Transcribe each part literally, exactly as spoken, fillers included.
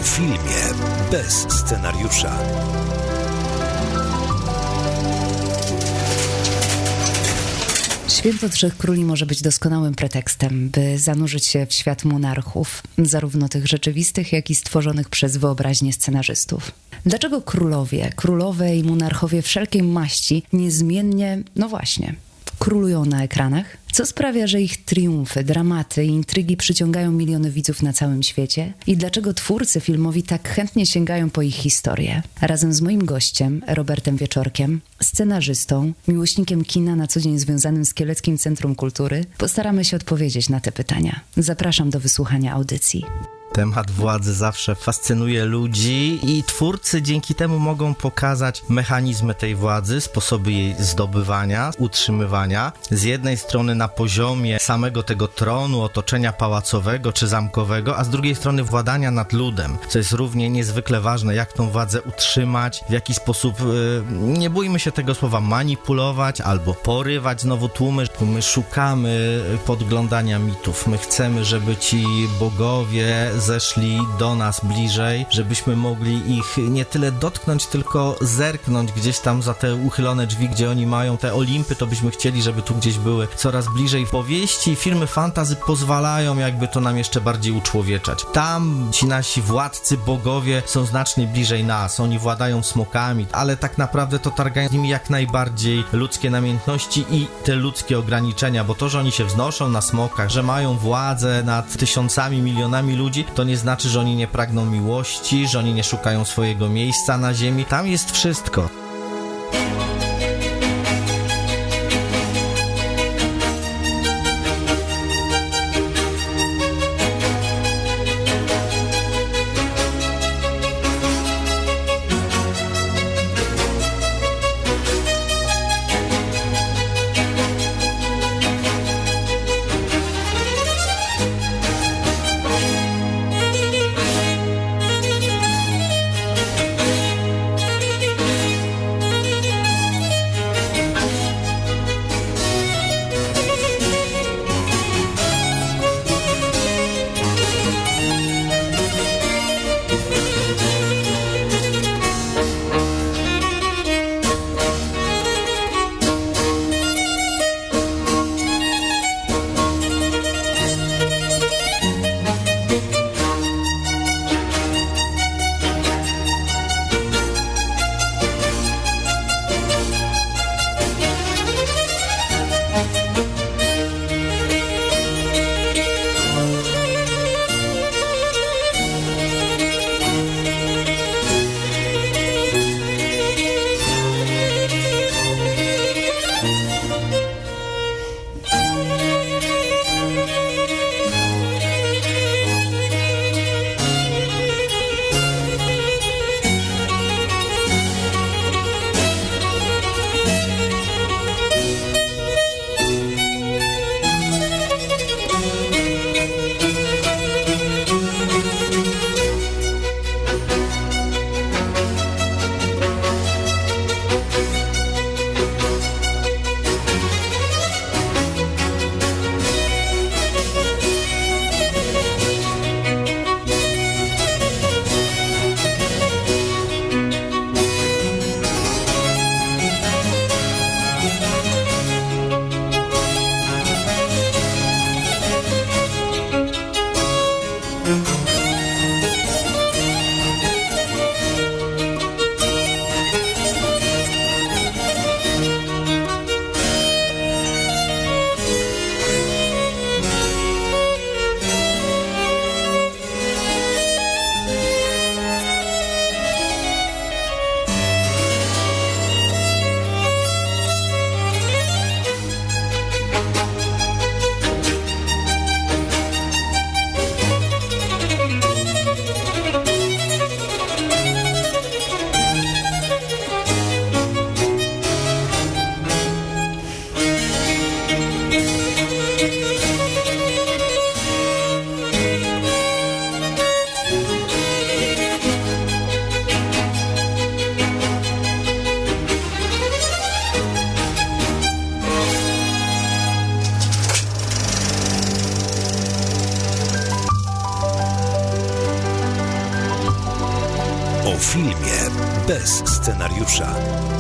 filmie bez scenariusza. Święto Trzech Króli może być doskonałym pretekstem, by zanurzyć się w świat monarchów, zarówno tych rzeczywistych, jak i stworzonych przez wyobraźnię scenarzystów. Dlaczego królowie, królowe i monarchowie wszelkiej maści niezmiennie, no właśnie, królują na ekranach? Co sprawia, że ich triumfy, dramaty i intrygi przyciągają miliony widzów na całym świecie? I dlaczego twórcy filmowi tak chętnie sięgają po ich historię? Razem z moim gościem, Robertem Wieczorkiem, scenarzystą, miłośnikiem kina na co dzień związanym z Kieleckim Centrum Kultury, postaramy się odpowiedzieć na te pytania. Zapraszam do wysłuchania audycji. Temat władzy zawsze fascynuje ludzi i twórcy dzięki temu mogą pokazać mechanizmy tej władzy, sposoby jej zdobywania, utrzymywania. Z jednej strony na poziomie samego tego tronu, otoczenia pałacowego czy zamkowego, a z drugiej strony władania nad ludem, co jest równie niezwykle ważne, jak tą władzę utrzymać, w jaki sposób, nie bójmy się tego słowa, manipulować albo porywać znowu tłumy. My szukamy podglądania mitów, my chcemy, żeby ci bogowie zeszli do nas bliżej, żebyśmy mogli ich nie tyle dotknąć, tylko zerknąć gdzieś tam za te uchylone drzwi, gdzie oni mają te Olimpy, to byśmy chcieli, żeby tu gdzieś były coraz bliżej. Powieści, filmy fantasy pozwalają jakby to nam jeszcze bardziej uczłowieczać. Tam ci nasi władcy, bogowie są znacznie bliżej nas, oni władają smokami, ale tak naprawdę to targają z nimi jak najbardziej ludzkie namiętności i te ludzkie ograniczenia, bo to, że oni się wznoszą na smokach, że mają władzę nad tysiącami, milionami ludzi, to nie znaczy, że oni nie pragną miłości, że oni nie szukają swojego miejsca na ziemi. Tam jest wszystko. filmie bez scenariusza.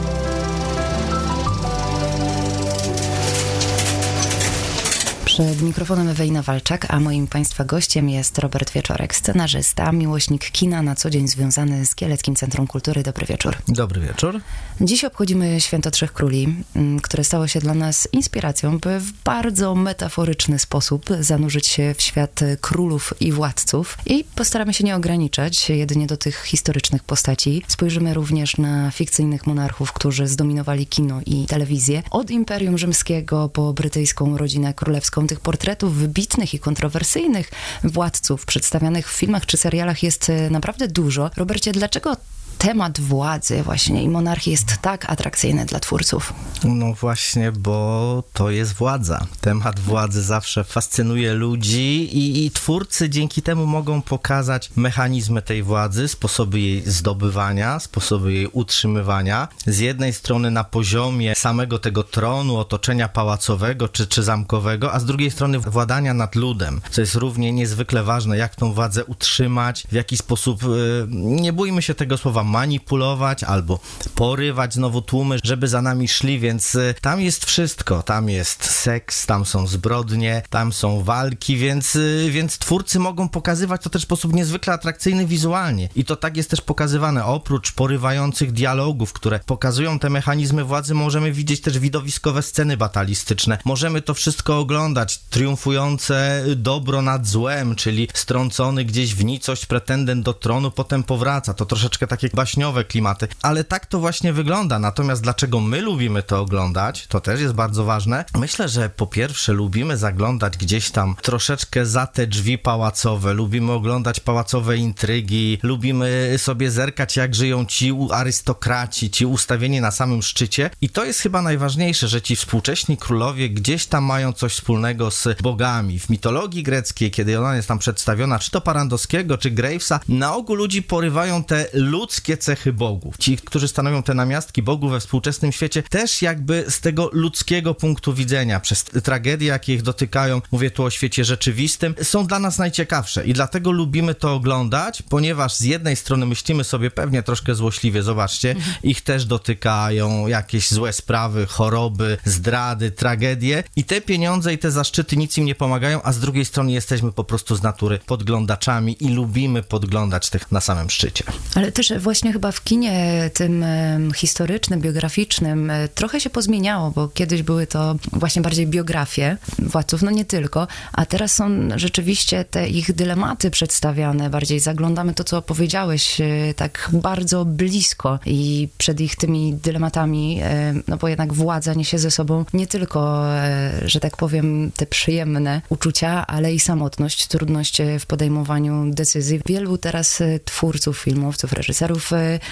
Przed mikrofonem Ewelina Walczak, a moim Państwa gościem jest Robert Wieczorek, scenarzysta, miłośnik kina, na co dzień związany z Kieleckim Centrum Kultury. Dobry wieczór. Dobry wieczór. Dziś obchodzimy Święto Trzech Króli, które stało się dla nas inspiracją, by w bardzo metaforyczny sposób zanurzyć się w świat królów i władców. I postaramy się nie ograniczać jedynie do tych historycznych postaci. Spojrzymy również na fikcyjnych monarchów, którzy zdominowali kino i telewizję. Od Imperium Rzymskiego po brytyjską rodzinę królewską. Tych portretów wybitnych i kontrowersyjnych władców przedstawianych w filmach czy serialach jest naprawdę dużo. Robercie, dlaczego temat władzy właśnie i monarchii jest tak atrakcyjny dla twórców? No właśnie, bo to jest władza. Temat władzy zawsze fascynuje ludzi i, i twórcy dzięki temu mogą pokazać mechanizmy tej władzy, sposoby jej zdobywania, sposoby jej utrzymywania. Z jednej strony na poziomie samego tego tronu, otoczenia pałacowego czy, czy zamkowego, a z drugiej strony władania nad ludem, co jest równie niezwykle ważne, jak tą władzę utrzymać, w jaki sposób, yy, nie bójmy się tego słowa, manipulować albo porywać znowu tłumy, żeby za nami szli, więc y, tam jest wszystko. Tam jest seks, tam są zbrodnie, tam są walki, więc, y, więc twórcy mogą pokazywać to też w sposób niezwykle atrakcyjny wizualnie. I to tak jest też pokazywane. Oprócz porywających dialogów, które pokazują te mechanizmy władzy, możemy widzieć też widowiskowe sceny batalistyczne. Możemy to wszystko oglądać. Triumfujące dobro nad złem, czyli strącony gdzieś w nicość pretendent do tronu, potem powraca. To troszeczkę takie baśniowe klimaty, ale tak to właśnie wygląda. Natomiast dlaczego my lubimy to oglądać, to też jest bardzo ważne. Myślę, że po pierwsze lubimy zaglądać gdzieś tam troszeczkę za te drzwi pałacowe, lubimy oglądać pałacowe intrygi, lubimy sobie zerkać, jak żyją ci arystokraci, ci ustawieni na samym szczycie i to jest chyba najważniejsze, że ci współcześni królowie gdzieś tam mają coś wspólnego z bogami. W mitologii greckiej, kiedy ona jest tam przedstawiona, czy to Parandowskiego, czy Gravesa, na ogół ludzi porywają te ludzkie cechy bogów. Ci, którzy stanowią te namiastki bogów we współczesnym świecie, też jakby z tego ludzkiego punktu widzenia, przez tragedie, jakie ich dotykają, mówię tu o świecie rzeczywistym, są dla nas najciekawsze i dlatego lubimy to oglądać, ponieważ z jednej strony myślimy sobie pewnie troszkę złośliwie, zobaczcie, mhm. ich też dotykają jakieś złe sprawy, choroby, zdrady, tragedie i te pieniądze i te zaszczyty nic im nie pomagają, a z drugiej strony jesteśmy po prostu z natury podglądaczami i lubimy podglądać tych na samym szczycie. Ale też właśnie chyba w kinie tym historycznym, biograficznym trochę się pozmieniało, bo kiedyś były to właśnie bardziej biografie władców, no nie tylko, a teraz są rzeczywiście te ich dylematy przedstawiane, bardziej zaglądamy to, co powiedziałeś, tak bardzo blisko i przed ich tymi dylematami, no bo jednak władza niesie ze sobą nie tylko, że tak powiem, te przyjemne uczucia, ale i samotność, trudność w podejmowaniu decyzji. Wielu teraz twórców, filmowców, reżyserów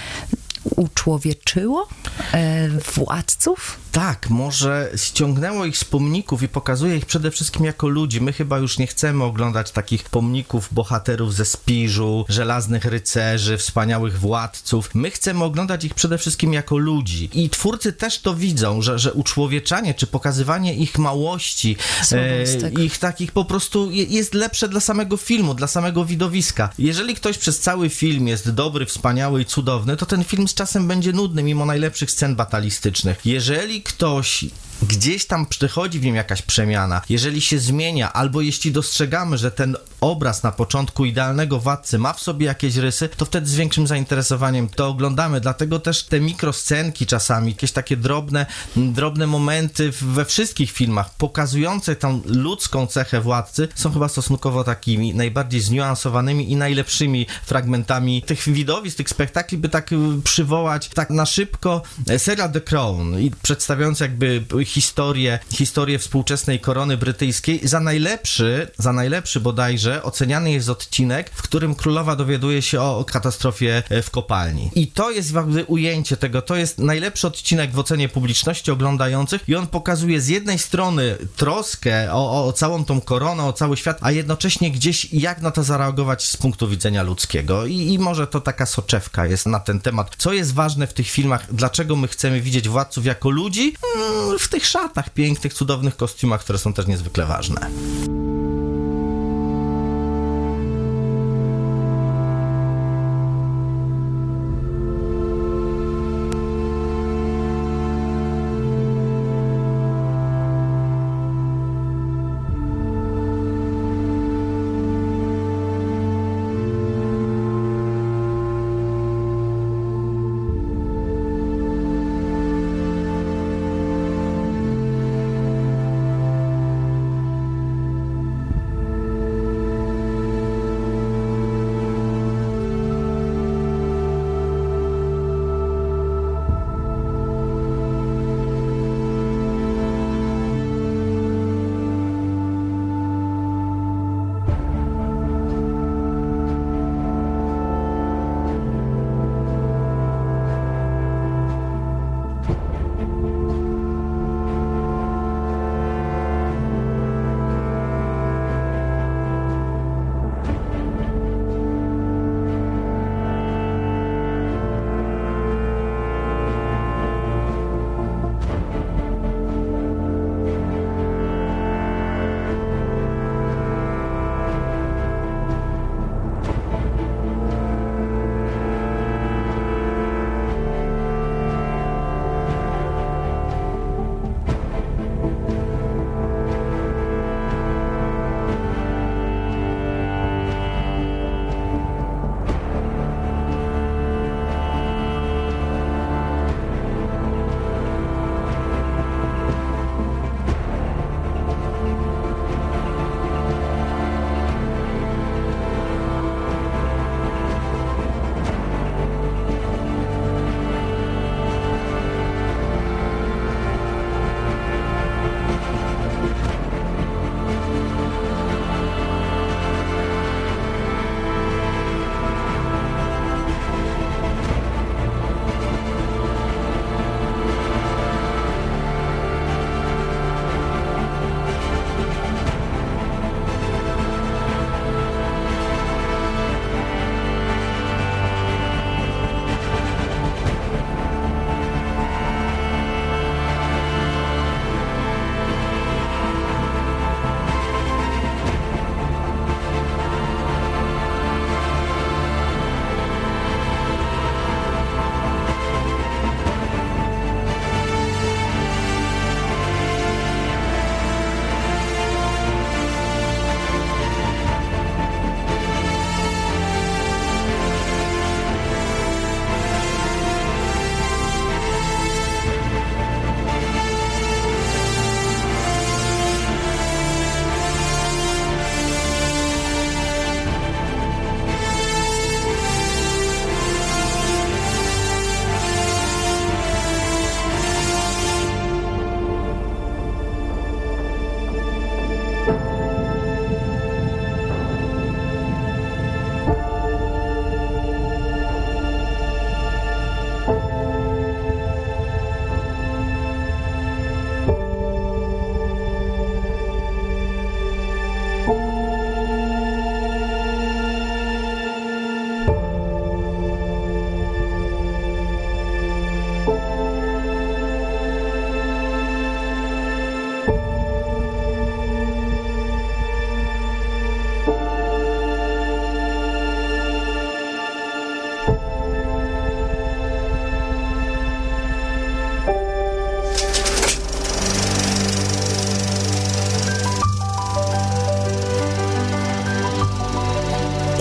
uczłowieczyło e, władców? Tak, może ściągnęło ich z pomników i pokazuje ich przede wszystkim jako ludzi. My chyba już nie chcemy oglądać takich pomników bohaterów ze Spiżu, żelaznych rycerzy, wspaniałych władców. My chcemy oglądać ich przede wszystkim jako ludzi. I twórcy też to widzą, że, że uczłowieczanie, czy pokazywanie ich małości, e, ich takich po prostu je, jest lepsze dla samego filmu, dla samego widowiska. Jeżeli ktoś przez cały film jest dobry, wspaniały i cudowny, to ten film z czasem będzie nudny, mimo najlepszych scen batalistycznych. Jeżeli ktoś gdzieś tam przychodzi w nim jakaś przemiana, jeżeli się zmienia, albo jeśli dostrzegamy, że ten obraz na początku idealnego władcy ma w sobie jakieś rysy, to wtedy z większym zainteresowaniem to oglądamy. Dlatego też te mikroscenki czasami, jakieś takie drobne, drobne momenty we wszystkich filmach pokazujące tą ludzką cechę władcy są chyba stosunkowo takimi najbardziej zniuansowanymi i najlepszymi fragmentami tych widowisk, tych spektakli, by tak przywołać tak na szybko serial The Crown i przedstawiając jakby historię, historię współczesnej korony brytyjskiej. Za najlepszy, za najlepszy bodajże oceniany jest odcinek, w którym królowa dowiaduje się o, o katastrofie w kopalni. I to jest jakby ujęcie tego, to jest najlepszy odcinek w ocenie publiczności oglądających i on pokazuje z jednej strony troskę o, o całą tą koronę, o cały świat, a jednocześnie gdzieś jak na to zareagować z punktu widzenia ludzkiego. I, i może to taka soczewka jest na ten temat. Co jest ważne w tych filmach? Dlaczego my chcemy widzieć władców jako ludzi? Hmm, w tych szatach, pięknych, cudownych kostiumach, które są też niezwykle ważne.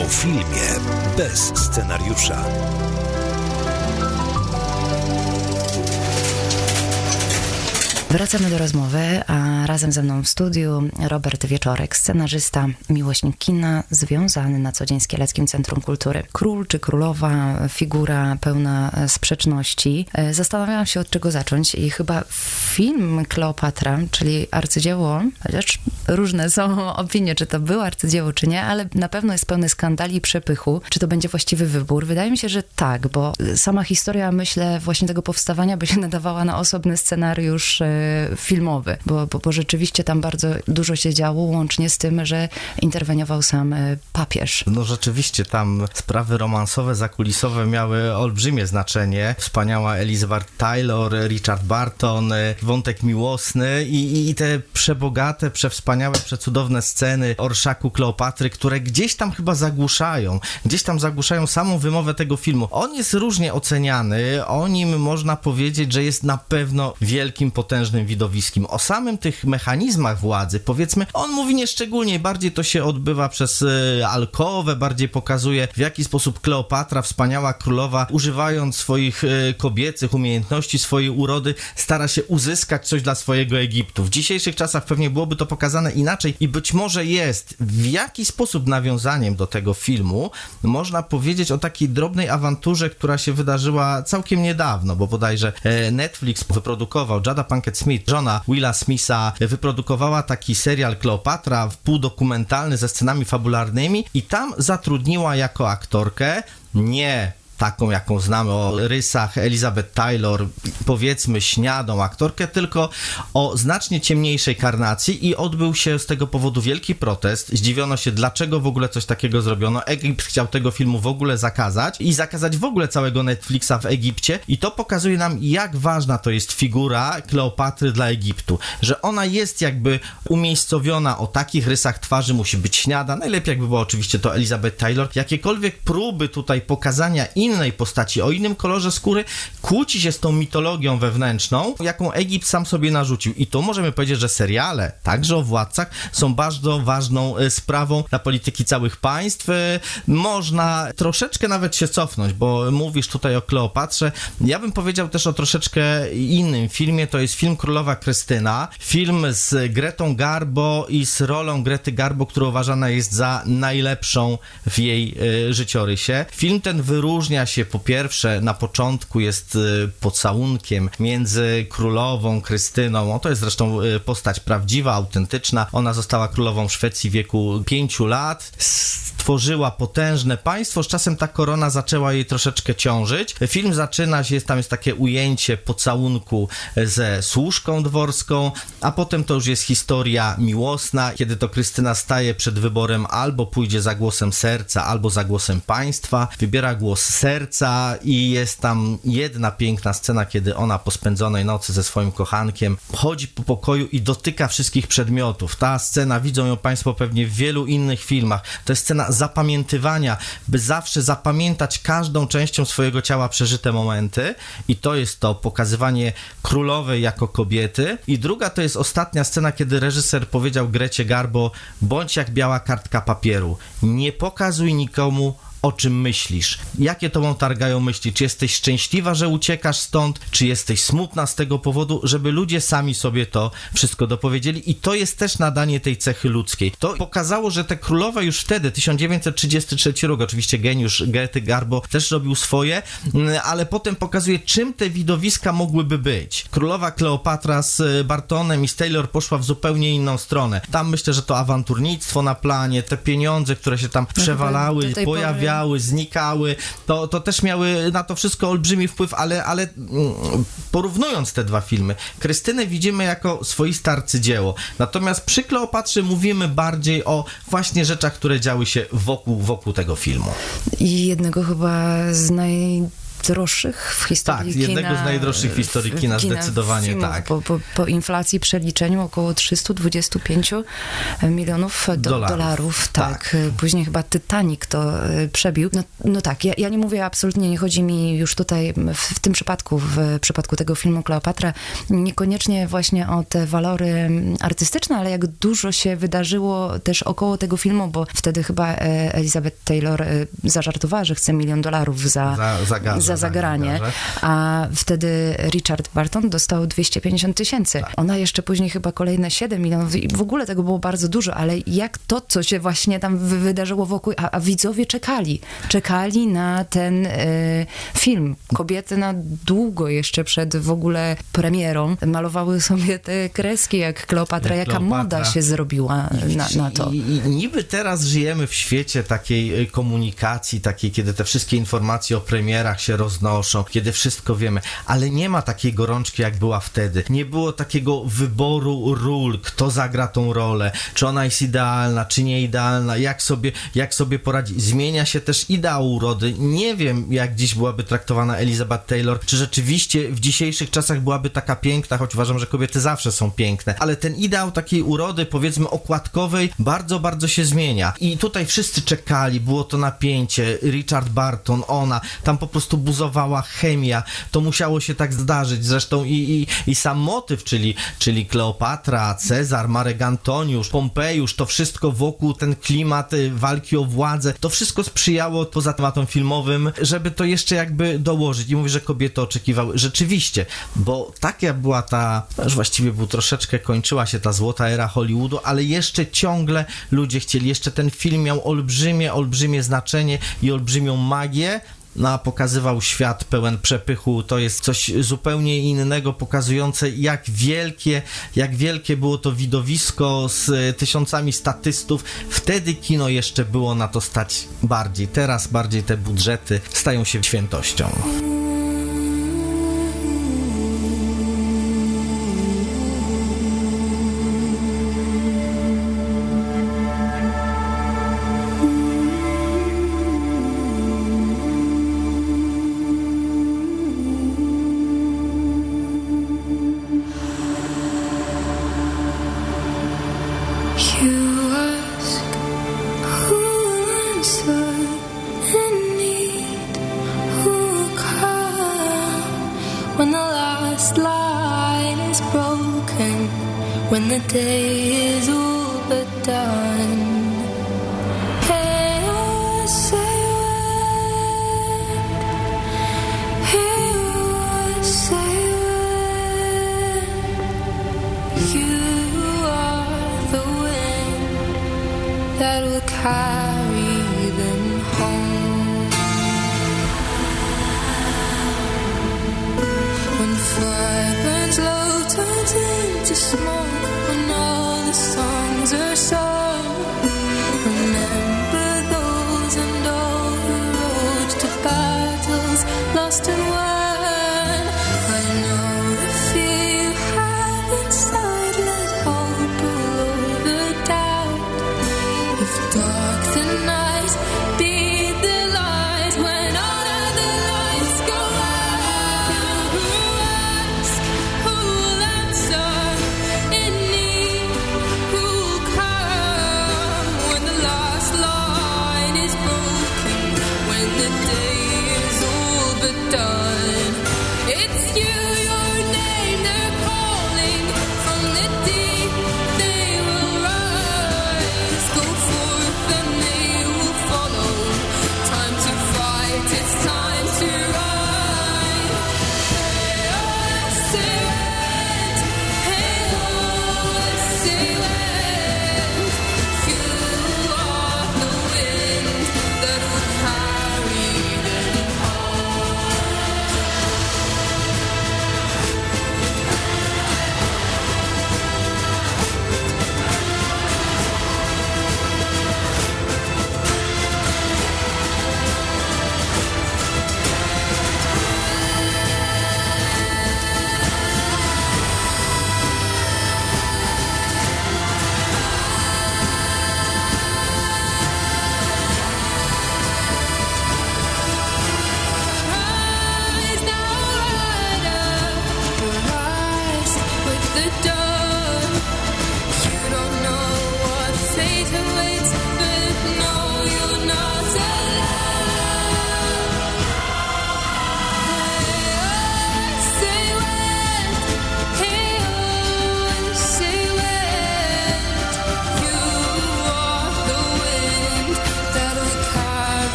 O filmie bez scenariusza. Wracamy do rozmowy, a razem ze mną w studiu Robert Wieczorek, scenarzysta, miłośnik kina, związany na co dzień z Kieleckim Centrum Kultury. Król czy królowa, figura pełna sprzeczności. Zastanawiałam się, od czego zacząć i chyba film Kleopatra, czyli arcydzieło, chociaż różne są opinie, czy to było arcydzieło, czy nie, ale na pewno jest pełny skandali i przepychu. Czy to będzie właściwy wybór? Wydaje mi się, że tak, bo sama historia, myślę, właśnie tego powstawania by się nadawała na osobny scenariusz filmowy, bo, bo, bo rzeczywiście tam bardzo dużo się działo, łącznie z tym, że interweniował sam papież. No rzeczywiście tam sprawy romansowe, zakulisowe miały olbrzymie znaczenie. Wspaniała Elizabeth Taylor, Richard Barton, wątek miłosny i, i te przebogate, przewspaniałe, przecudowne sceny orszaku Kleopatry, które gdzieś tam chyba zagłuszają, gdzieś tam zagłuszają samą wymowę tego filmu. On jest różnie oceniany, o nim można powiedzieć, że jest na pewno wielkim, potężnym widowiskiem. O samym tych mechanizmach władzy, powiedzmy, on mówi nieszczególnie, bardziej to się odbywa przez y, alkowę, bardziej pokazuje, w jaki sposób Kleopatra, wspaniała królowa, używając swoich y, kobiecych umiejętności, swojej urody, stara się uzyskać coś dla swojego Egiptu. W dzisiejszych czasach pewnie byłoby to pokazane inaczej i być może jest w jaki sposób nawiązaniem do tego filmu, można powiedzieć o takiej drobnej awanturze, która się wydarzyła całkiem niedawno, bo bodajże e, Netflix wyprodukował, Jada Pinkett Smith, żona Willa Smitha, wyprodukowała taki serial Kleopatra, półdokumentalny ze scenami fabularnymi i tam zatrudniła jako aktorkę nie taką, jaką znamy o rysach Elizabeth Taylor, powiedzmy śniadą aktorkę, tylko o znacznie ciemniejszej karnacji i odbył się z tego powodu wielki protest. Zdziwiono się, dlaczego w ogóle coś takiego zrobiono. Egipt chciał tego filmu w ogóle zakazać i zakazać w ogóle całego Netflixa w Egipcie i to pokazuje nam, jak ważna to jest figura Kleopatry dla Egiptu, że ona jest jakby umiejscowiona o takich rysach twarzy, musi być śniada, najlepiej jakby była oczywiście to Elizabeth Taylor. Jakiekolwiek próby tutaj pokazania innej innej postaci, o innym kolorze skóry, kłóci się z tą mitologią wewnętrzną, jaką Egipt sam sobie narzucił. I tu możemy powiedzieć, że seriale, także o władcach, są bardzo ważną sprawą dla polityki całych państw. Można troszeczkę nawet się cofnąć, bo mówisz tutaj o Kleopatrze. Ja bym powiedział też o troszeczkę innym filmie, to jest film Królowa Krystyna. Film z Gretą Garbo i z rolą Grety Garbo, która uważana jest za najlepszą w jej y, życiorysie. Film ten wyróżnia się, po pierwsze, na początku jest y, pocałunkiem między królową Krystyną, o, to jest zresztą y, postać prawdziwa, autentyczna. Ona została królową Szwecji w wieku pięciu lat, stworzyła potężne państwo, z czasem ta korona zaczęła jej troszeczkę ciążyć. Film zaczyna się, tam jest takie ujęcie pocałunku ze służką dworską, a potem to już jest historia miłosna, kiedy to Krystyna staje przed wyborem, albo pójdzie za głosem serca, albo za głosem państwa. Wybiera głos serca i jest tam jedna piękna scena, kiedy ona po spędzonej nocy ze swoim kochankiem chodzi po pokoju i dotyka wszystkich przedmiotów. Ta scena, widzą ją Państwo pewnie w wielu innych filmach. To jest scena zapamiętywania, by zawsze zapamiętać każdą częścią swojego ciała przeżyte momenty i to jest to pokazywanie królowej jako kobiety. I druga to jest ostatnia scena, kiedy reżyser powiedział Grecie Garbo: bądź jak biała kartka papieru, nie pokazuj nikomu, o czym myślisz, jakie tobą targają myśli, czy jesteś szczęśliwa, że uciekasz stąd, czy jesteś smutna z tego powodu, żeby ludzie sami sobie to wszystko dopowiedzieli i to jest też nadanie tej cechy ludzkiej. To pokazało, że te królowe już wtedy, tysiąc dziewięćset trzydziesty trzeci rok, oczywiście geniusz Grety Garbo też robił swoje, ale potem pokazuje, czym te widowiska mogłyby być. Królowa Kleopatra z Bartonem i z Taylor poszła w zupełnie inną stronę. Tam myślę, że to awanturnictwo na planie, te pieniądze, które się tam przewalały, pojawiały, znikały, to, to też miały na to wszystko olbrzymi wpływ, ale, ale porównując te dwa filmy, Krystynę widzimy jako swoiste arcydzieło, natomiast przy Kleopatrze mówimy bardziej o właśnie rzeczach, które działy się wokół, wokół tego filmu. I jednego chyba z naj najdroższych w historii tak, kina. jednego z najdroższych w historii kina, kina zdecydowanie filmów, tak. Po, po, po inflacji, przeliczeniu około trzysta dwadzieścia pięć milionów do, dolarów. dolarów tak. tak. Później chyba Titanic to przebił. No, no tak, ja, ja nie mówię absolutnie, nie chodzi mi już tutaj w, w tym przypadku, w przypadku tego filmu Kleopatra, niekoniecznie właśnie o te walory artystyczne, ale jak dużo się wydarzyło też około tego filmu, bo wtedy chyba Elizabeth Taylor zażartowała, że chce milion dolarów za, za, za, garze, za zagranie, za a wtedy Richard Barton dostał dwieście pięćdziesiąt tysięcy. Tak. Ona jeszcze później chyba kolejne siedem milionów i w ogóle tego było bardzo dużo, ale jak to, co się właśnie tam wydarzyło wokół, a, a widzowie czekali. Czekali na ten e, film. Kobiety na długo jeszcze przed w ogóle premierą malowały sobie te kreski jak Kleopatra, jak jaka Kleopatra. Moda się zrobiła na, na to. I, I niby teraz żyjemy w świecie takiej komunikacji, takiej, kiedy te wszystkie informacje o premierach się roznoszą, kiedy wszystko wiemy, ale nie ma takiej gorączki, jak była wtedy. Nie było takiego wyboru ról, kto zagra tą rolę, czy ona jest idealna, czy nie idealna, jak sobie, jak sobie poradzi. Zmienia się też ideał urody. Nie wiem, jak dziś byłaby traktowana Elizabeth Taylor, czy rzeczywiście w dzisiejszych czasach byłaby taka piękna, choć uważam, że kobiety zawsze są piękne, ale ten ideał takiej urody, powiedzmy okładkowej, bardzo, bardzo się zmienia. I tutaj wszyscy czekali, było to napięcie, Richard Barton, ona, tam po prostu buzowała chemia, to musiało się tak zdarzyć, zresztą i, i, i sam motyw, czyli, czyli Kleopatra, Cezar, Marek Antoniusz, Pompejusz, to wszystko wokół, ten klimat walki o władzę, to wszystko sprzyjało poza tematem filmowym, żeby to jeszcze jakby dołożyć. I mówię, że kobiety oczekiwały. Rzeczywiście, bo taka była ta, już właściwie był troszeczkę, kończyła się ta złota era Hollywoodu, ale jeszcze ciągle ludzie chcieli, jeszcze ten film miał olbrzymie, olbrzymie znaczenie i olbrzymią magię, no a pokazywał świat pełen przepychu, to jest coś zupełnie innego, pokazujące jak wielkie, jak wielkie było to widowisko z tysiącami statystów. Wtedy kino jeszcze było na to stać bardziej, teraz bardziej te budżety stają się świętością. When the day is all but done, hey, oh, say when, hey, oh, say when, you are the wind that will carry them home. When fire burns low, turns into smoke. When all the songs are sung, remember those and all the roads to battles lost and won. I know the fear you have inside, let hope pull over doubt. If dark the night, be the light when all other lights go out. Who ask, who will answer? In need, who will come?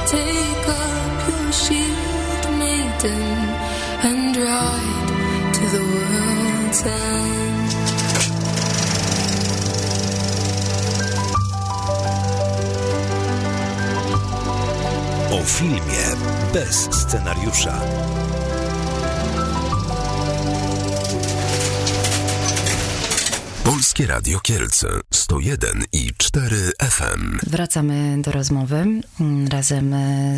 take up your shield, maiden, and ride to the world's end. O filmie bez scenariusza. Polskie Radio Kielce sto jeden i cztery F M. Wracamy do rozmowy razem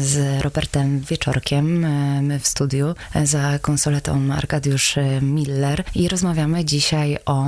z Robertem Wieczorkiem, my w studiu, za konsoletą Arkadiusz Miller i rozmawiamy dzisiaj o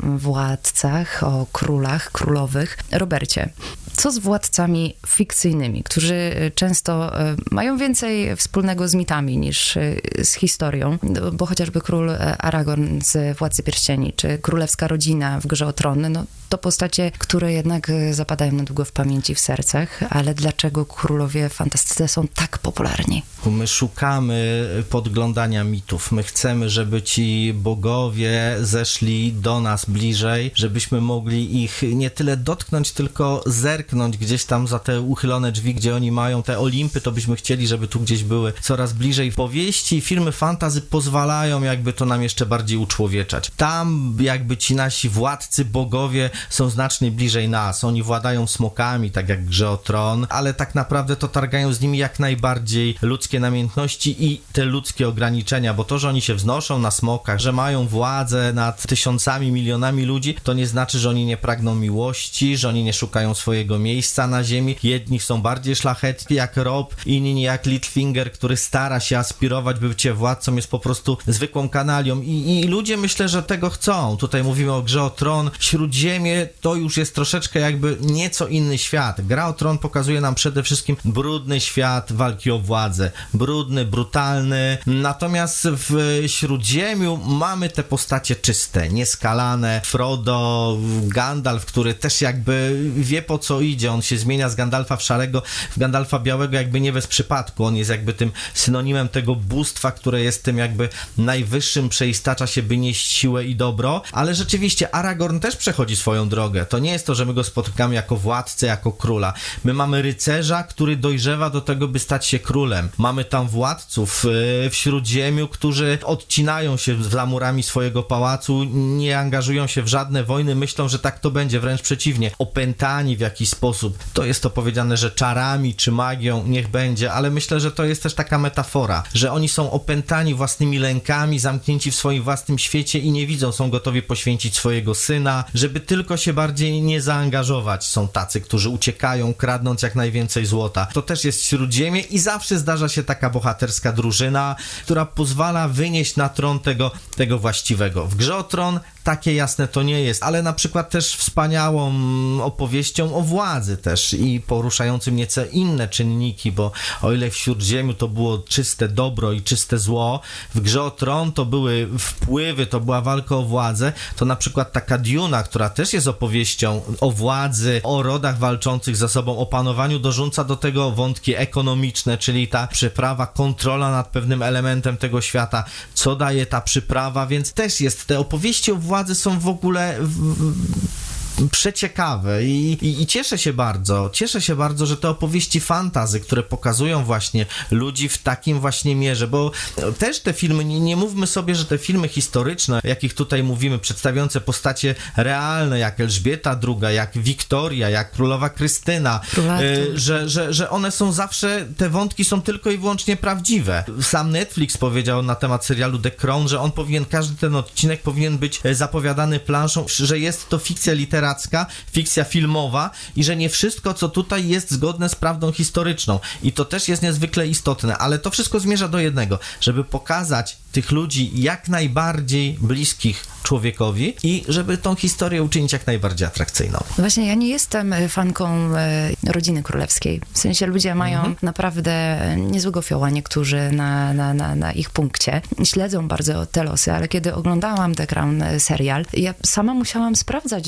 władcach, o królach, królowych. Robercie, co z władcami fikcyjnymi, którzy często mają więcej wspólnego z mitami niż z historią, bo chociażby król Aragorn z Władcy Pierścieni, czy królewska rodzina w Grze o Tron, no to postacie, które jednak zapadają na długo w pamięci, w sercach, ale dlaczego królowie w fantastyce są tak popularni? My szukamy podglądania mitów. My chcemy, żeby ci bogowie zeszli do nas bliżej, żebyśmy mogli ich nie tyle dotknąć, tylko zerknąć gdzieś tam za te uchylone drzwi, gdzie oni mają te Olimpy, to byśmy chcieli, żeby tu gdzieś były coraz bliżej. Powieści, filmy fantasy pozwalają jakby to nam jeszcze bardziej uczłowieczać. Tam jakby ci nasi władcy, bogowie są znacznie bliżej nas. Oni władają smokami, tak jak w Grze o Tron, ale tak naprawdę to targają z nimi jak najbardziej ludzkie namiętności i te ludzkie ograniczenia, bo to, że oni się wznoszą na smokach, że mają władzę nad tysiącami, milionami ludzi, to nie znaczy, że oni nie pragną miłości, że oni nie szukają swojego miejsca na ziemi. Jedni są bardziej szlachetni jak Rob, inni jak Littlefinger, który stara się aspirować, by bycie władcą, jest po prostu zwykłą kanalią i, i ludzie myślę, że tego chcą. Tutaj mówimy o Grze o Tron. Śródziemie to już jest troszeczkę jakby nieco inny świat. Gra o Tron pokazuje nam przede wszystkim brudny świat walki o władzę. Brudny, brutalny. Natomiast w Śródziemiu mamy te postacie czyste, nieskalane. Frodo, Gandalf, który też jakby wie, po co idzie. On się zmienia z Gandalfa w szarego, w Gandalfa białego jakby nie bez przypadku. On jest jakby tym synonimem tego bóstwa, które jest tym jakby najwyższym, przeistacza się, by nieść siłę i dobro. Ale rzeczywiście Aragorn też przechodzi swoją drogę. To nie jest to, że my go spotykamy jako władcę, jako króla. My mamy rycerza, który dojrzewa do tego, by stać się królem. Mamy tam władców w Śródziemiu, którzy odcinają się za murami swojego pałacu, nie angażują się w żadne wojny, myślą, że tak to będzie, wręcz przeciwnie. Opętani w jakiś sposób. To jest to powiedziane, że czarami czy magią niech będzie, ale myślę, że to jest też taka metafora, że oni są opętani własnymi lękami, zamknięci w swoim własnym świecie i nie widzą, są gotowi poświęcić swojego syna, żeby tylko się bardziej nie zaangażować. Są tacy, którzy uciekają, kradnąc jak najwięcej złota. To też jest Śródziemie i zawsze zdarza się taka bohaterska drużyna, która pozwala wynieść na tron tego, tego właściwego. W Grze o Tron takie jasne to nie jest, ale na przykład też wspaniałą opowieścią o władzy też i poruszającym nieco inne czynniki, bo o ile w Śródziemiu to było czyste dobro i czyste zło, w Grze o Tron to były wpływy, to była walka o władzę, to na przykład taka Duna, która też jest opowieścią o władzy, o rodach walczących ze sobą, o panowaniu, dorzuca do tego wątki ekonomiczne, czyli ta przyprawa, kontrola nad pewnym elementem tego świata, co daje ta przyprawa, więc też jest, te opowieści o władzy są w ogóle w, przeciekawe i, i, i cieszę się bardzo, cieszę się bardzo, że te opowieści fantasy, które pokazują właśnie ludzi w takim właśnie mierze, bo też te filmy, nie, nie mówmy sobie, że te filmy historyczne, jakich tutaj mówimy, przedstawiające postacie realne, jak Elżbieta druga, jak Wiktoria, jak królowa Krystyna, y, że, że, że one są zawsze, te wątki są tylko i wyłącznie prawdziwe. Sam Netflix powiedział na temat serialu The Crown, że on powinien, każdy ten odcinek powinien być zapowiadany planszą, że jest to fikcja literacka, fikcja filmowa i że nie wszystko, co tutaj jest zgodne z prawdą historyczną. I to też jest niezwykle istotne, ale to wszystko zmierza do jednego, żeby pokazać tych ludzi jak najbardziej bliskich człowiekowi i żeby tą historię uczynić jak najbardziej atrakcyjną. Właśnie ja nie jestem fanką e, rodziny królewskiej. W sensie ludzie mają mhm. naprawdę niezłego fioła niektórzy na, na, na, na ich punkcie. Śledzą bardzo te losy, ale kiedy oglądałam The Crown serial, ja sama musiałam sprawdzać wiele rzeczy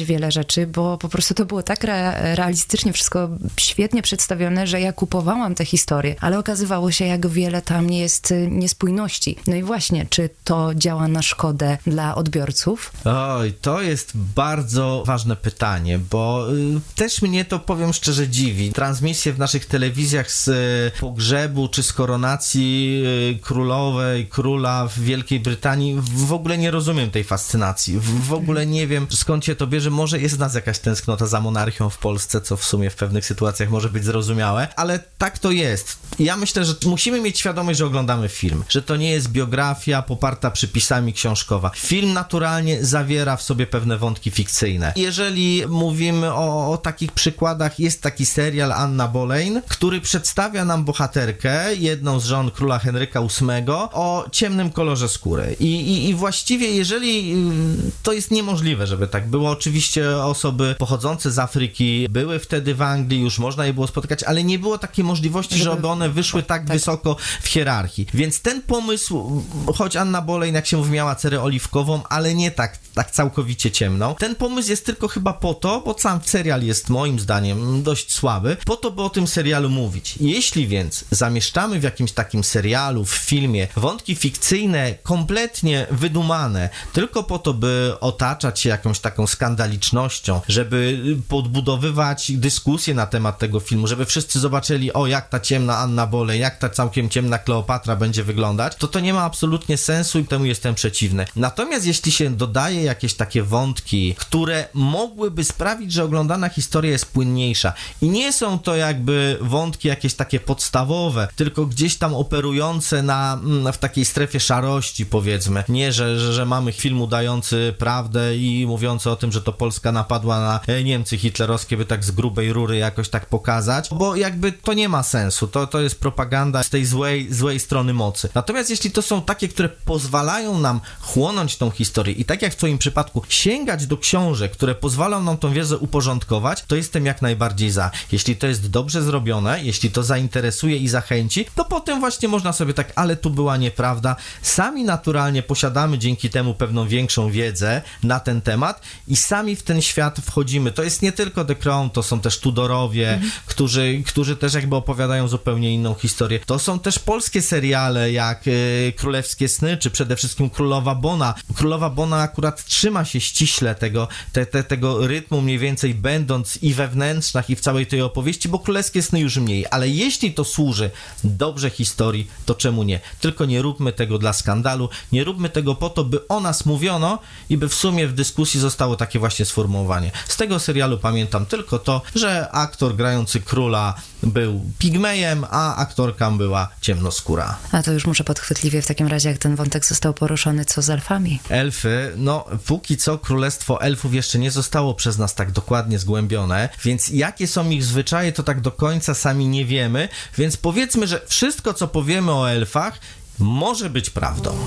rzeczy, bo po prostu to było tak re- realistycznie, wszystko świetnie przedstawione, że ja kupowałam tę historię, ale okazywało się, jak wiele tam jest niespójności. No i właśnie, czy to działa na szkodę dla odbiorców? Oj, to jest bardzo ważne pytanie, bo y, też mnie to, powiem szczerze, dziwi. Transmisje w naszych telewizjach z y, pogrzebu czy z koronacji y, królowej, króla w Wielkiej Brytanii, w ogóle nie rozumiem tej fascynacji. W, w ogóle nie wiem, skąd się to bierze. Może jest w nas jakaś tęsknota za monarchią w Polsce, co w sumie w pewnych sytuacjach może być zrozumiałe, ale tak to jest. Ja myślę, że musimy mieć świadomość, że oglądamy film, że to nie jest biografia poparta przypisami książkowa. Film naturalnie zawiera w sobie pewne wątki fikcyjne. Jeżeli mówimy o, o takich przykładach, jest taki serial Anna Boleyn, który przedstawia nam bohaterkę, jedną z żon króla Henryka ósmego, o ciemnym kolorze skóry. I, i, i właściwie, jeżeli to jest niemożliwe, żeby tak było, oczywiście osoby pochodzące z Afryki były wtedy w Anglii, już można je było spotykać, ale nie było takiej możliwości, żeby one wyszły tak, tak wysoko w hierarchii. Więc ten pomysł, choć Anna Boleyn, jak się mówi, miała cerę oliwkową, ale nie tak, tak całkowicie ciemną. Ten pomysł jest tylko chyba po to, bo sam serial jest moim zdaniem dość słaby, po to, by o tym serialu mówić. Jeśli więc zamieszczamy w jakimś takim serialu, w filmie wątki fikcyjne, kompletnie wydumane, tylko po to, by otaczać się jakąś taką skandalicznością, żeby podbudowywać dyskusję na temat tego filmu, żeby wszyscy zobaczyli, o, jak ta ciemna Anna Boleyn, jak ta całkiem ciemna Kleopatra będzie wyglądać, to to nie ma absolutnie sensu i temu jestem przeciwny. Natomiast jeśli się dodaje jakieś takie wątki, które mogłyby sprawić, że oglądana historia jest płynniejsza i nie są to jakby wątki jakieś takie podstawowe, tylko gdzieś tam operujące na, w takiej strefie szarości, powiedzmy. Nie, że, że, że mamy film udający prawdę i mówiący o tym, że to Polska napadła na Niemcy hitlerowskie, by tak z grubej rury jakoś tak pokazać, bo jakby to nie ma sensu. To, to jest propaganda z tej złej, złej strony mocy. Natomiast jeśli to są takie, które pozwalają nam chłonąć tą historię i tak jak w twoim przypadku sięgać do książek, które pozwalają nam tą wiedzę uporządkować, to jestem jak najbardziej za. Jeśli to jest dobrze zrobione, jeśli to zainteresuje i zachęci, to potem właśnie można sobie tak, ale tu była nieprawda. Sami naturalnie posiadamy dzięki temu pewną większą wiedzę na ten temat i sami w ten świat wchodzimy. To jest nie tylko The Crown, to są też Tudorowie, mhm. którzy, którzy też jakby opowiadają zupełnie inną historię. To są też polskie seriale jak y, Królewskie Sny, czy przede wszystkim Królowa Bona. Królowa Bona akurat trzyma się ściśle tego, te, te, tego rytmu mniej więcej, będąc i we wnętrzach, i w całej tej opowieści, bo Królewskie Sny już mniej. Ale jeśli to służy dobrze historii, to czemu nie? Tylko nie róbmy tego dla skandalu, nie róbmy tego po to, by o nas mówiono i by w sumie w dyskusji zostało takie właśnie sformułowanie. Z tego serialu pamiętam tylko to, że aktor grający króla był pigmejem, a aktorka była ciemnoskóra. A to już muszę podchwytliwie w takim razie, jak ten wątek został poruszony, co z elfami? Elfy, no póki co królestwo elfów jeszcze nie zostało przez nas tak dokładnie zgłębione, więc jakie są ich zwyczaje, to tak do końca sami nie wiemy, więc powiedzmy, że wszystko, co powiemy o elfach, może być prawdą.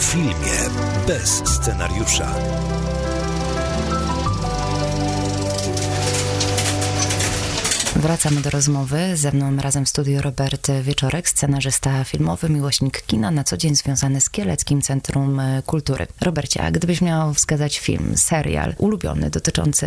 filmie bez scenariusza. Wracamy do rozmowy. Ze mną razem w studiu Robert Wieczorek, scenarzysta filmowy, miłośnik kina, na co dzień związany z Kieleckim Centrum Kultury. Robercie, a gdybyś miał wskazać film, serial ulubiony dotyczący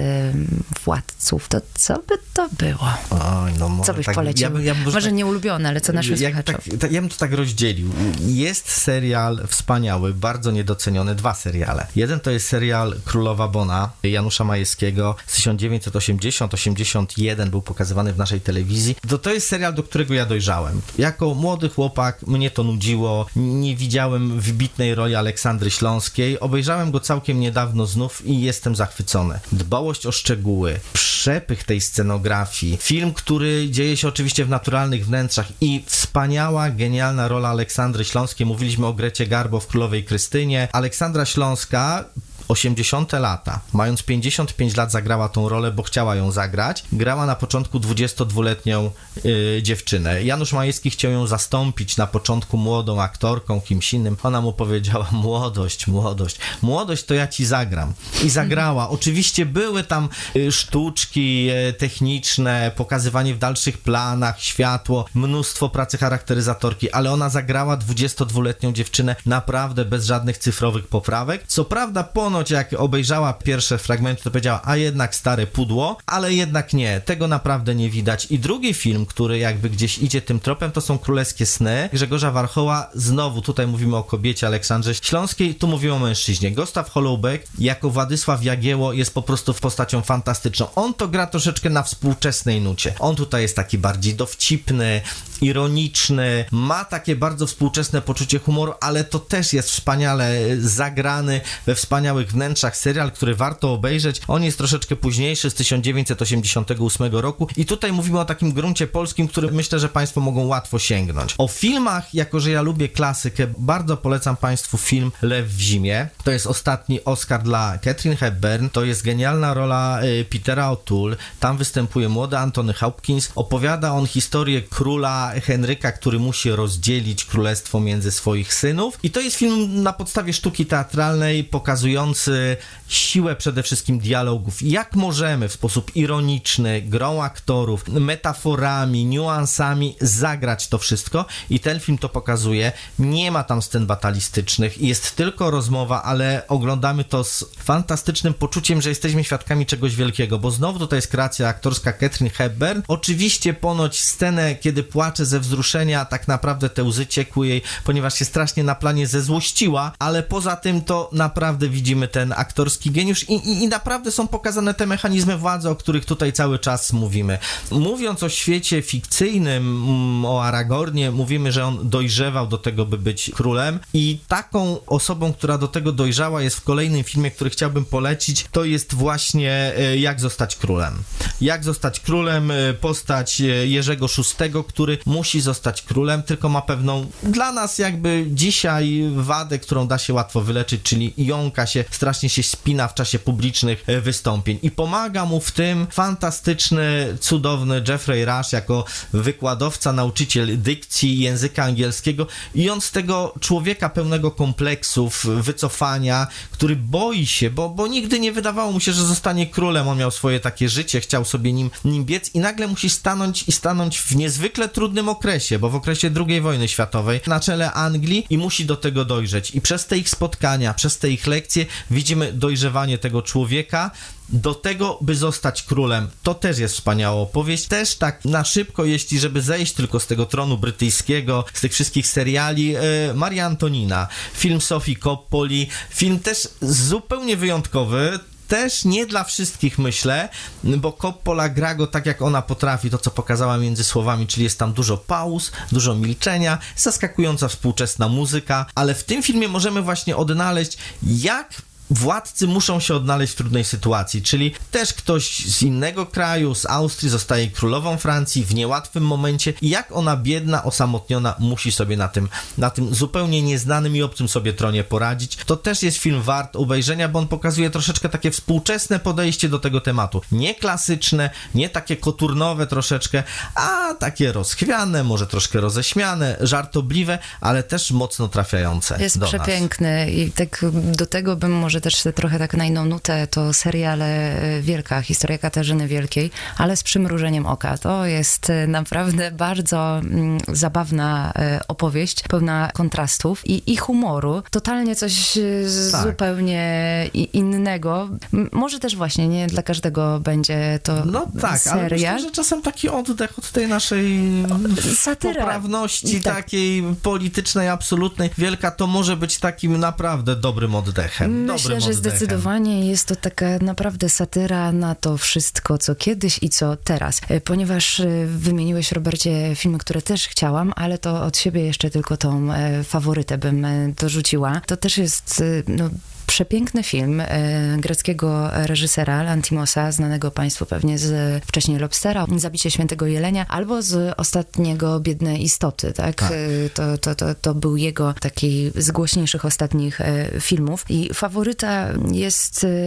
władców, to co by to było? Oj, no może Co byś tak, polecił? ja bym, ja bym może tak, nie ulubiony, ale co naszym jak słuchaczom? tak, tak, ja bym to tak rozdzielił. Jest serial wspaniały, bardzo niedoceniony, dwa seriale. Jeden to jest serial Królowa Bona Janusza Majewskiego z tysiąc dziewięćset osiemdziesiąt osiemdziesiąt jeden, był pokazywany w naszej telewizji. To, to jest serial, do którego ja dojrzałem. Jako młody chłopak mnie to nudziło, nie widziałem wybitnej roli Aleksandry Śląskiej. Obejrzałem go całkiem niedawno znów i jestem zachwycony. Dbałość o szczegóły, przepych tej scenografii, film, który dzieje się oczywiście w naturalnych wnętrzach i wspaniała, genialna rola Aleksandry Śląskiej. Mówiliśmy o Grecie Garbo w Królowej Krystynie. Aleksandra Śląska osiemdziesiąte lata, mając pięćdziesiąt pięć lat, zagrała tą rolę, bo chciała ją zagrać. Grała na początku dwudziestodwuletnią yy, dziewczynę. Janusz Majewski chciał ją zastąpić na początku młodą aktorką, kimś innym. Ona mu powiedziała: młodość, młodość. Młodość to ja ci zagram. I zagrała. Oczywiście były tam yy, sztuczki yy, techniczne, pokazywanie w dalszych planach, światło, mnóstwo pracy charakteryzatorki, ale ona zagrała dwudziestodwuletnią dziewczynę naprawdę bez żadnych cyfrowych poprawek. Co prawda ponoć jak obejrzała pierwsze fragmenty, to powiedziała: a jednak stare pudło, ale jednak nie, tego naprawdę nie widać. I drugi film, który jakby gdzieś idzie tym tropem, to są Królewskie Sny Grzegorza Warchoła. Znowu tutaj mówimy o kobiecie Aleksandrze Śląskiej, tu mówimy o mężczyźnie. Gustaw Holoubek jako Władysław Jagiełło jest po prostu postacią fantastyczną. On to gra troszeczkę na współczesnej nucie. On tutaj jest taki bardziej dowcipny, ironiczny, ma takie bardzo współczesne poczucie humoru, ale to też jest wspaniale zagrany we wspaniałych wnętrzach serial, który warto obejrzeć. On jest troszeczkę późniejszy, z tysiąc dziewięćset osiemdziesiątego ósmego roku i tutaj mówimy o takim gruncie polskim, który myślę, że Państwo mogą łatwo sięgnąć. O filmach, jako że ja lubię klasykę, bardzo polecam Państwu film Lew w zimie. To jest ostatni Oscar dla Katharine Hepburn. To jest genialna rola y, Petera O'Toole. Tam występuje młody Anthony Hopkins. Opowiada on historię króla Henryka, który musi rozdzielić królestwo między swoich synów. I to jest film na podstawie sztuki teatralnej, pokazujący siłę przede wszystkim dialogów. Jak możemy w sposób ironiczny, grą aktorów, metaforami, niuansami zagrać to wszystko. I ten film to pokazuje. Nie ma tam scen batalistycznych. Jest tylko rozmowa, ale oglądamy to z fantastycznym poczuciem, że jesteśmy świadkami czegoś wielkiego, bo znowu tutaj jest kreacja aktorska Katharine Hepburn. Oczywiście ponoć scenę, kiedy płacze ze wzruszenia, tak naprawdę te łzy ciekły jej, ponieważ się strasznie na planie zezłościła, ale poza tym to naprawdę widzimy ten aktorski geniusz i, i, i naprawdę są pokazane te mechanizmy władzy, o których tutaj cały czas mówimy. Mówiąc o świecie fikcyjnym, o Aragornie, mówimy, że on dojrzewał do tego, by być królem i taką osobą, która do tego dojrzała, jest w kolejnym filmie, który chciałbym polecić, to jest właśnie Jak zostać królem. Jak zostać królem, postać Jerzego szóstego, który musi zostać królem, tylko ma pewną dla nas jakby dzisiaj wadę, którą da się łatwo wyleczyć, czyli jąka się, strasznie się spina w czasie publicznych wystąpień i pomaga mu w tym fantastyczny, cudowny Jeffrey Rush jako wykładowca, nauczyciel dykcji języka angielskiego i on z tego człowieka pełnego kompleksów, wycofania, który boi się, bo, bo nigdy nie wydawało mu się, że zostanie królem, on miał swoje takie życie, chciał sobie nim, nim biec i nagle musi stanąć i stanąć w niezwykle trudnym okresie, bo w okresie drugiej wojny światowej na czele Anglii i musi do tego dojrzeć i przez te ich spotkania, przez te ich lekcje widzimy dojrzewanie tego człowieka do tego, by zostać królem. To też jest wspaniała opowieść. Też tak na szybko, jeśli żeby zejść tylko z tego tronu brytyjskiego, z tych wszystkich seriali, e, Maria Antonina, film Sofii Coppoli, film też zupełnie wyjątkowy, też nie dla wszystkich, myślę, bo Coppola gra go tak, jak ona potrafi, to co pokazała między słowami, czyli jest tam dużo pauz, dużo milczenia, zaskakująca współczesna muzyka, ale w tym filmie możemy właśnie odnaleźć, jak władcy muszą się odnaleźć w trudnej sytuacji, czyli też ktoś z innego kraju, z Austrii, zostaje królową Francji w niełatwym momencie i jak ona biedna, osamotniona musi sobie na tym, na tym zupełnie nieznanym i obcym sobie tronie poradzić. To też jest film wart obejrzenia, bo on pokazuje troszeczkę takie współczesne podejście do tego tematu. Nie klasyczne, nie takie koturnowe troszeczkę, a takie rozchwiane, może troszkę roześmiane, żartobliwe, ale też mocno trafiające Jest do przepiękny nas. i tak do tego bym może też trochę tak na inną nutę, to serial Wielka, historia Katarzyny Wielkiej, ale z przymrużeniem oka. To jest naprawdę bardzo mm, zabawna opowieść, pełna kontrastów i, i humoru. Totalnie coś Tak. zupełnie innego. M- Może też właśnie nie dla każdego będzie to No tak, ale serial. myślę, że czasem taki oddech od tej naszej Satyra. poprawności Tak. takiej politycznej, absolutnej. Wielka to może być takim naprawdę dobrym oddechem. Myślę, dobrym że oddechem. zdecydowanie jest to taka naprawdę satyra na to wszystko, co kiedyś i co teraz. E, Ponieważ e, wymieniłeś, Robercie, filmy, które też chciałam, ale to od siebie jeszcze tylko tą e, faworytę bym e, dorzuciła. To też jest e, no, przepiękny film e, greckiego reżysera Lantimosa, znanego Państwu pewnie z wcześniej Lobstera, Zabicie Świętego Jelenia, albo z ostatniego Biedne Istoty, tak? Tak. E, To, to, to, to był jego taki z głośniejszych ostatnich e, filmów. I Faworyta jest e,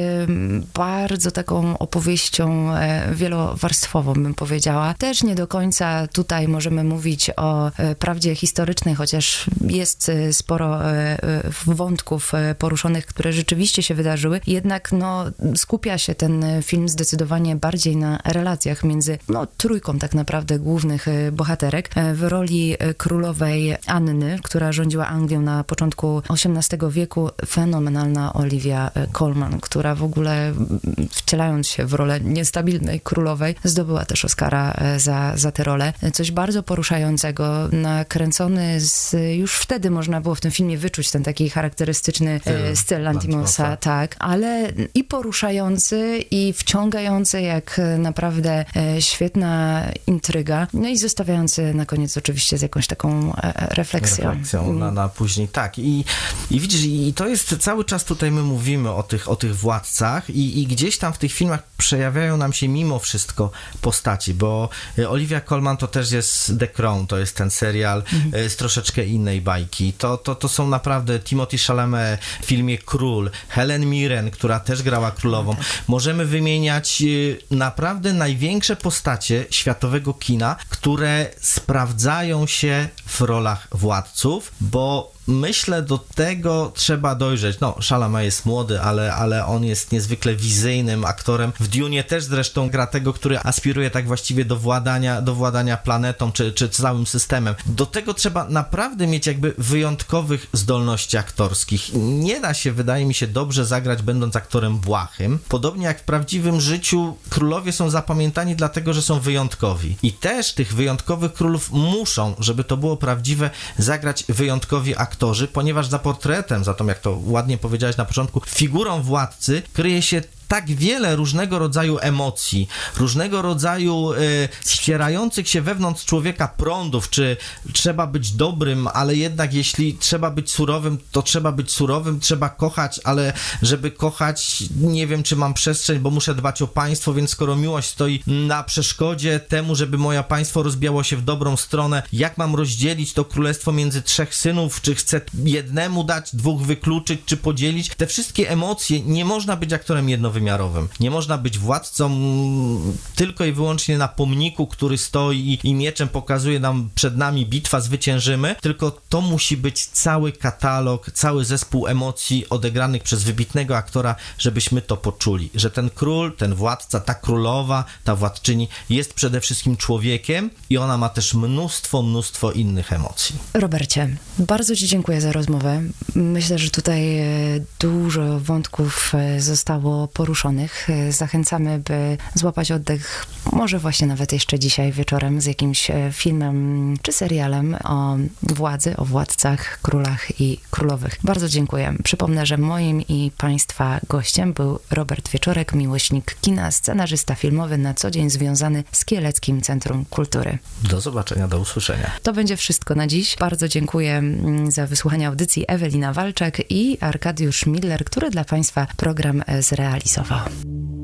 bardzo taką opowieścią e, wielowarstwową, bym powiedziała. Też nie do końca tutaj możemy mówić o e, prawdzie historycznej, chociaż jest e, sporo e, e, wątków e, poruszonych, które rzeczywiście się wydarzyły. Jednak no, skupia się ten film zdecydowanie bardziej na relacjach między no, trójką tak naprawdę głównych e, bohaterek. E, W roli e, królowej Anny, która rządziła Anglią na początku osiemnastego wieku, fenomenalna Olivia e, Colman, która w ogóle m, wcielając się w rolę niestabilnej królowej, zdobyła też Oscara e, za, za tę rolę. E, Coś bardzo poruszającego, nakręcony z, już wtedy można było w tym filmie wyczuć ten taki charakterystyczny e, styl Lantimosa, Lantimosa. tak, ale i poruszający, i wciągający, jak e, naprawdę e, świetna intryga, no i zostawiający na koniec oczywiście z jakąś taką e, refleksją. refleksją na, na później, tak. I, i widzisz, i to jest cały czas tutaj my mówimy o tych, o tych władcach i, i gdzieś tam w tych filmach przejawiają nam się mimo wszystko postaci, bo Olivia Colman to też jest The Crown, to jest ten serial mhm. z troszeczkę innej bajki. To, to, to są naprawdę Timothée Chalamet w filmie Król, Helen Mirren, która też grała królową. Możemy wymieniać naprawdę największe postacie światowego kina, które sprawdzają się w rolach władców, bo myślę, do tego trzeba dojrzeć. No, Chalamet jest młody, ale, ale on jest niezwykle wizyjnym aktorem. W Dune'ie też zresztą gra tego, który aspiruje tak właściwie do władania, do władania planetą, czy, czy całym systemem. Do tego trzeba naprawdę mieć jakby wyjątkowych zdolności aktorskich. Nie da się, wydaje mi się, dobrze zagrać, będąc aktorem błahym. Podobnie jak w prawdziwym życiu, królowie są zapamiętani dlatego, że są wyjątkowi. I też tych wyjątkowych królów muszą, żeby to było prawdziwe, zagrać wyjątkowi aktorzy, ponieważ za portretem, za tą, jak to ładnie powiedziałeś na początku, figurą władcy kryje się tak wiele różnego rodzaju emocji, różnego rodzaju y, ścierających się wewnątrz człowieka prądów, czy trzeba być dobrym, ale jednak jeśli trzeba być surowym, to trzeba być surowym, trzeba kochać, ale żeby kochać, nie wiem, czy mam przestrzeń, bo muszę dbać o państwo, więc skoro miłość stoi na przeszkodzie temu, żeby moje państwo rozbijało się w dobrą stronę, jak mam rozdzielić to królestwo między trzech synów, czy chcę jednemu dać, dwóch wykluczyć, czy podzielić? Te wszystkie emocje, nie można być aktorem jednowymiarowym. Nie można być władcą tylko i wyłącznie na pomniku, który stoi i, i mieczem pokazuje nam przed nami bitwa, zwyciężymy, tylko to musi być cały katalog, cały zespół emocji odegranych przez wybitnego aktora, żebyśmy to poczuli, że ten król, ten władca, ta królowa, ta władczyni jest przede wszystkim człowiekiem i ona ma też mnóstwo, mnóstwo innych emocji. Robercie, bardzo Ci dziękuję za rozmowę. Myślę, że tutaj dużo wątków zostało poruszonych. Zachęcamy, by złapać oddech może właśnie nawet jeszcze dzisiaj wieczorem z jakimś filmem czy serialem o władzy, o władcach, królach i królowych. Bardzo dziękuję. Przypomnę, że moim i Państwa gościem był Robert Wieczorek, miłośnik kina, scenarzysta filmowy, na co dzień związany z Kieleckim Centrum Kultury. Do zobaczenia, do usłyszenia. To będzie wszystko na dziś. Bardzo dziękuję za wysłuchanie audycji Ewelina Walczak i Arkadiusz Miller, który dla Państwa program zrealizował.